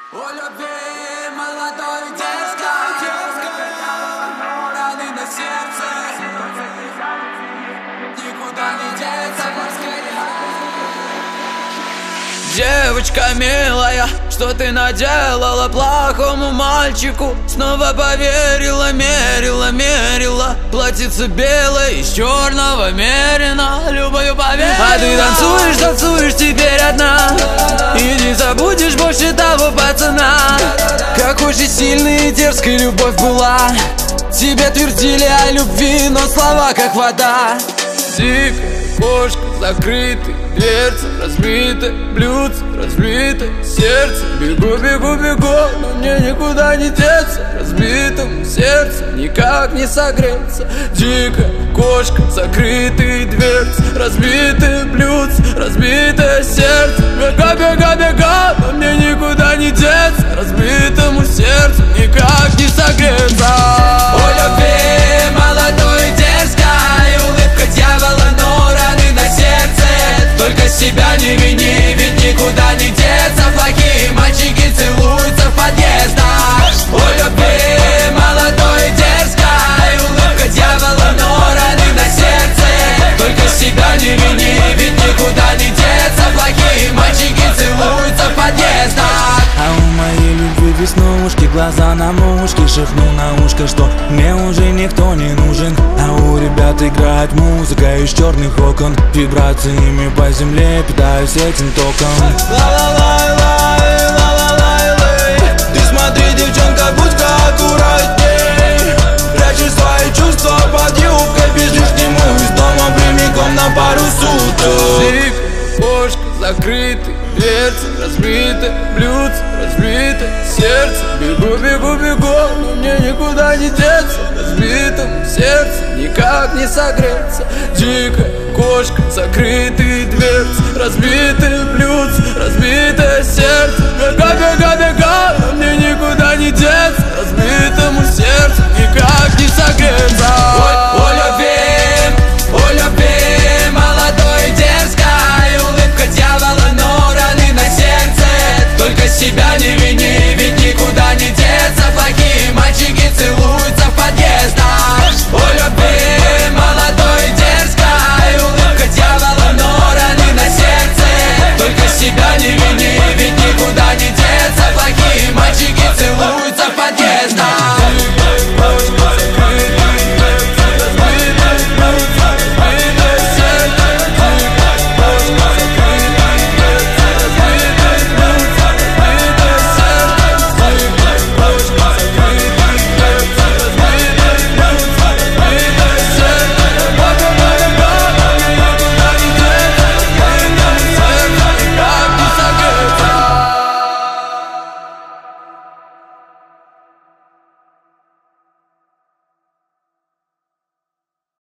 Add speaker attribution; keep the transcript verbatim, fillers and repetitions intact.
Speaker 1: У любви молодой дерзкой, раны на сердце, никуда не деться, девочка милая, что ты наделала плохому мальчику? Снова поверила, мерила, мерила платьице белое из черного мерина, любовью поверила. А ты танцуешь, танцуешь теперь одна, и не забудешь больше того пацана. Какой же сильной и дерзкой любовь была, тебе твердили о любви, но слова как вода. Дикая кошка, закрытый дверцы, разбито блюдце, разбито сердце. Бегу, бегу, бегу, но мне никуда не деться. Разбитому сердцу никак не согреться. Дикая кошка, закрытые дверцы, разбитые блюдце, разбитое сердце. Бега, бега, бега, но мне никуда не деться. Разбитому сердцу никак не согреться. У любви молодой дерзкой, улыбка дьявола, но раны на сердце. Только себя не вини, ведь никуда не деться. Плохие мальчики целуются в подъездах. У любви молодой дерзкой, улыбка дьявола, но раны на сердце. Только себя не вини, ведь никуда не деться. Плохие мальчики целуются в подъездах.
Speaker 2: А у моей любви веснушки, глаза на мушке. Шепнул на ушко, что мне уже никто не нужен. А у ребят играет музыка из черных окон. Вибрациями по земле питаюсь этим током. Ла-ла-лай-лай, ла-ла-лай-лай. Ты смотри, девчонка, будь аккуратней. Прячешь свои чувства под юбкой, бежишь к нему из дома прямиком на пару суток.
Speaker 1: Дикая кошка, закрытый дверцы, разбито блюдце, разбито сердце. Бегу, бегу, бегу, но мне никуда не деться. Разбитому сердцу никак не согреться. Дикая кошка, закрытые дверцы, разбитые блюдце, разбитое сердце.